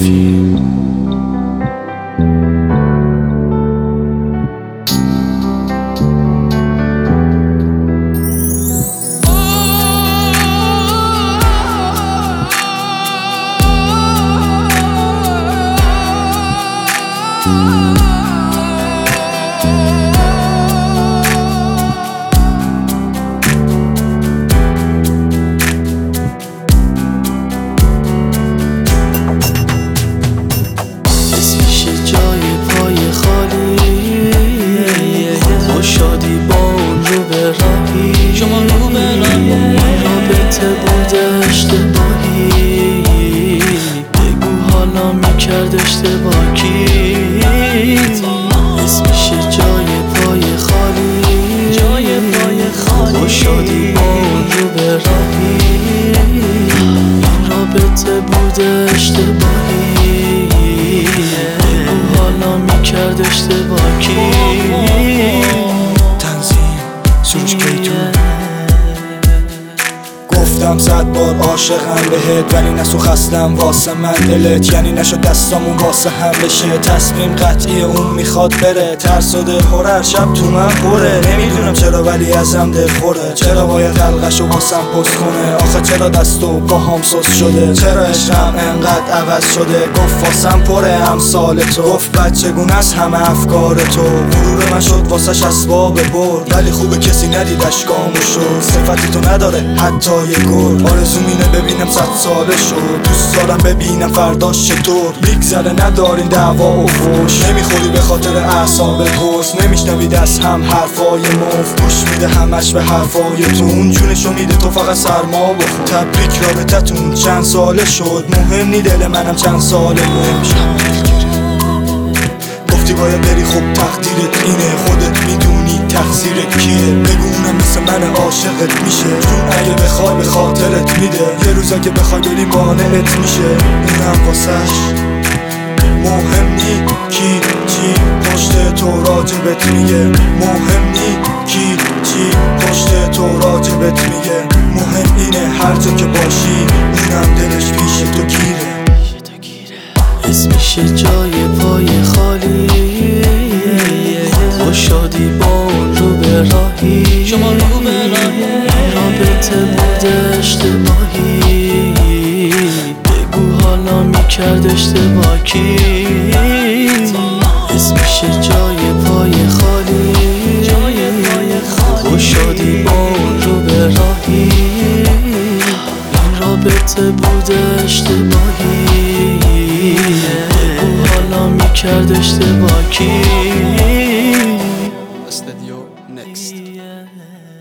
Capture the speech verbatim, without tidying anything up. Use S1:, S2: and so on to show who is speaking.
S1: رابطه بود اشتباهی، بگو حالا میکرد اشتباه کی؟ اسمش جای پای خالی، با شادی با اون رو به راهی. رابطه بود اشتباهی، بگو حالا میکرد اشتباه کی؟
S2: تنظیم سروش کیتون. گفتم صد بار عاشقم بهت، ولی نسو خستم واسه من دلت، یعنی نشد دستامون واسه هم بشه. تصمیم قطعی اون میخواد بره، ترس و دلخور هر شب تو من خوره. نمیدونم چرا ولی ازم دلخوره، چرا باید حلقشو واسم پست کنه؟ آخه چرا دست و پاهام سست شده؟ چرا عشقم انقدر عوض شده؟ گفت واسم پره امثال تو، گفت بچگونه از همه افکار تو. غرور من شد واسش اسباب برد، ولی خوبه کسی ندیدش گامو شد. صفتی تو نداره حتی یه گل، آرزوم اینه ببینم صد ساله شد. دوست دارم ببینم فرداش چطور میگذره، ندارین دعوا و فوش. نمیخوری به خاطر اعصاب پرس، نمیشنوید از هم حرفای مفت. گوش میده همش به حرفای تو، اون جونشو میده تو فقط سرما بخور. تبریک رابطتون چند ساله شد، مهم نی دل منم چند ساله بود. گفتی باید بری، خب تقدیرت اینه، خودت میدونی تقصیرت کیه. بگو اونم مثل من عاشقت میشه، چون اگه بخوای به خاطرت میده. یه روز اگه بخوای بری مانعت میشه، اونم واسش مهم نی کی چی پشت تو راجبت میگه. مهم نی کی چی پشت تو راجبت میگه. مهم اینه هر جا که باشی اونم دلش پیش تو گیره.
S1: اسمش جای پای خالی، با شادی با اون رو به راهی. رابطه بود اشتباهی، بگو حالا میکرد اشتباه کی؟ اسمش جای پای خالی، با شادی با اون رو به راهی. رابطه بود اشتباهی، بگو حالا میکرد اشتباه کی؟
S2: استدیو نکست.